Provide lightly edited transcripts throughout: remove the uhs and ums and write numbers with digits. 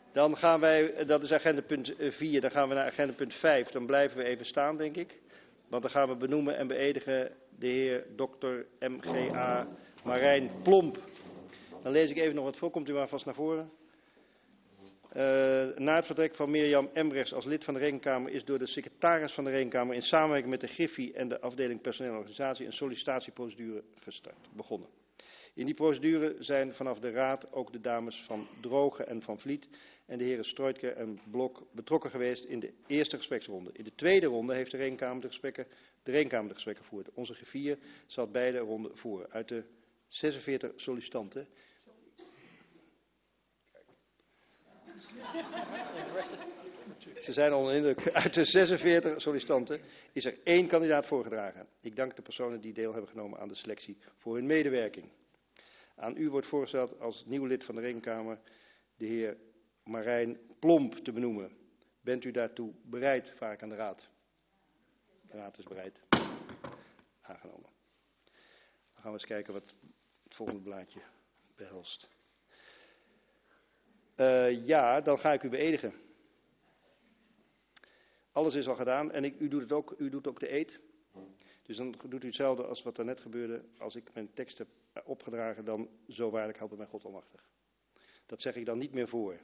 Dan gaan wij, dat is agenda punt 4, dan gaan we naar agenda punt 5. Dan blijven we even staan, denk ik. Want dan gaan we benoemen en beëdigen de heer Dr. M.G.A. Marijn Plomp. Dan lees ik even nog wat voor, komt u maar vast naar voren. Na het vertrek van Mirjam Embrechts als lid van de Rekenkamer is door de secretaris van de Rekenkamer in samenwerking met de Griffie en de afdeling personeel en organisatie een sollicitatieprocedure begonnen. In die procedure zijn vanaf de Raad ook de dames van Droge en Van Vliet en de heren Strooitke en Blok betrokken geweest in de eerste gespreksronde. In de tweede ronde heeft de Rekenkamer de gesprekken gevoerd. Onze griffier zal beide ronden voeren. Uit de 46 sollicitanten. Ze zijn al in uit de 46 sollicitanten is er 1 kandidaat voorgedragen. Ik dank de personen die deel hebben genomen aan de selectie voor hun medewerking. Aan u wordt voorgesteld als nieuw lid van de Rekenkamer de heer Marijn Plomp te benoemen. Bent u daartoe bereid, vraag ik aan de Raad. De Raad is bereid. Aangenomen. Dan gaan we eens kijken wat het volgende blaadje behelst. Ja, dan ga ik u beëdigen. Alles is al gedaan en u doet ook de eed. Dus dan doet u hetzelfde als wat er net gebeurde. Als ik mijn tekst heb opgedragen, dan zo waarlijk helpt mij God almachtig. Dat zeg ik dan niet meer voor.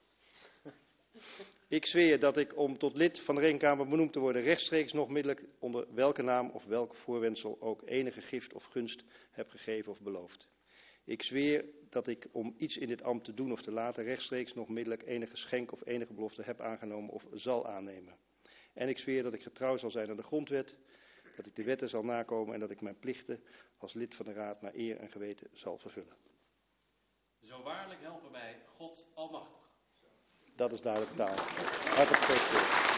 Ik zweer dat ik om tot lid van de Rekenkamer benoemd te worden rechtstreeks nog middelijk onder welke naam of welk voorwendsel ook enige gift of gunst heb gegeven of beloofd. Ik zweer dat ik om iets in dit ambt te doen of te laten rechtstreeks nog middelijk enige schenk of enige belofte heb aangenomen of zal aannemen. En ik zweer dat ik getrouw zal zijn aan de grondwet, dat ik de wetten zal nakomen en dat ik mijn plichten als lid van de Raad naar eer en geweten zal vervullen. Zo waarlijk helpen mij God almachtig. Dat is duidelijk taal. Hartelijk gefeliciteerd.